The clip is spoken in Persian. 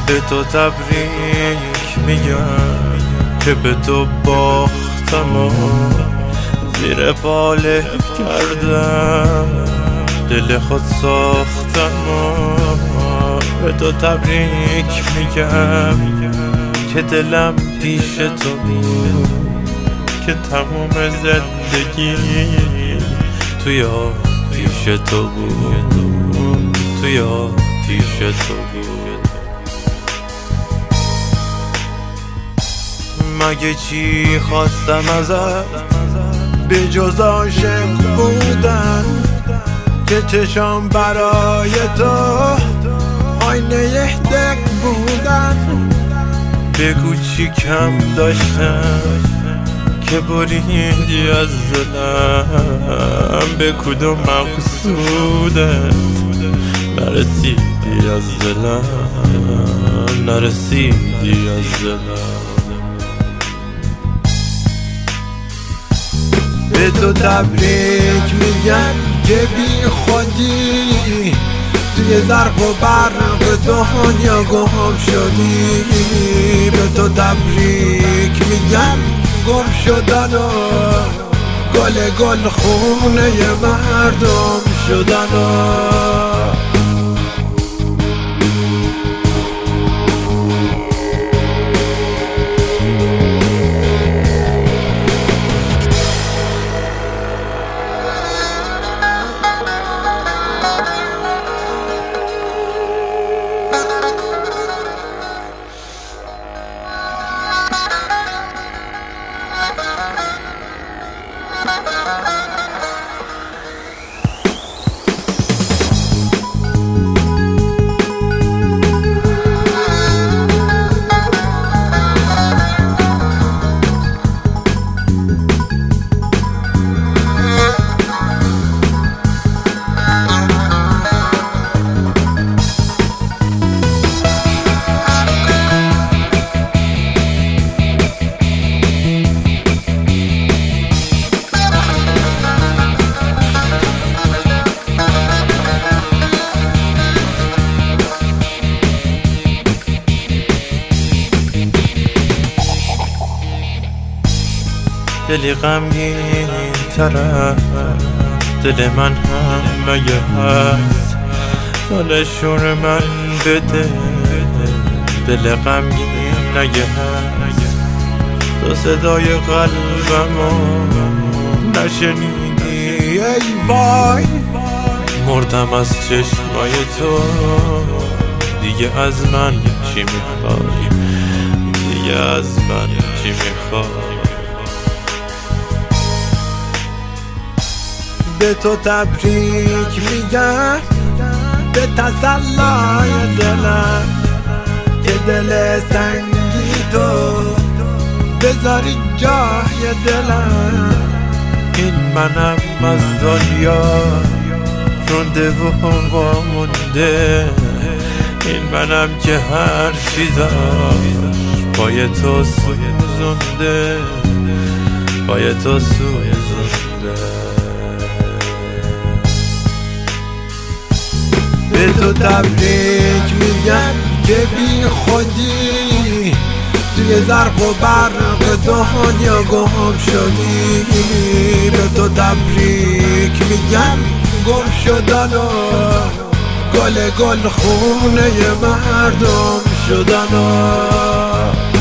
به تو تبریک میگم که به تو باختم و زیر پاله کردم دل خود ساختم و به تو تبریک میگم که دلم پیش تو بود، که تموم زندگی توی آتیش تو بود، توی آتیش تو بود. مگه چی خواستم ازت به جز عاشق بودن، که چشام برای تو آینه دق بودن. بگو چی کم داشتم که بریدی از دلم، به کدوم مقصودت نرسیدی از دلم، نرسیدی از دلم. به تو تبریک میگم که بی خودی توی زرق و برق دنیا گم شدی. به تو تبریک میگم گم شدن و گل خونه مردم شدن و دلی غمگین طرف دل من هم مگه هست، دلشون من بده دل غمگین نگه هست. تو صدای قلبمو نشنیدی ای وای، مردم از چشمای تو. دیگه از من چی میخوای، دیگه از من چی میخوای. به تو تبریک میگم به تسلای دلم، که دل سنگی تو بذاری جای دلم. این منم از دنیا رونده و وامونده، این منم که هر چی داشت پای تو سوزونده، پای تو سوزونده. به تو تبریک میگم که بی خودی توی زرق و برق دنیا گم شدی. به تو تبریک میگم گم شدن و گل خونه مردم شدن و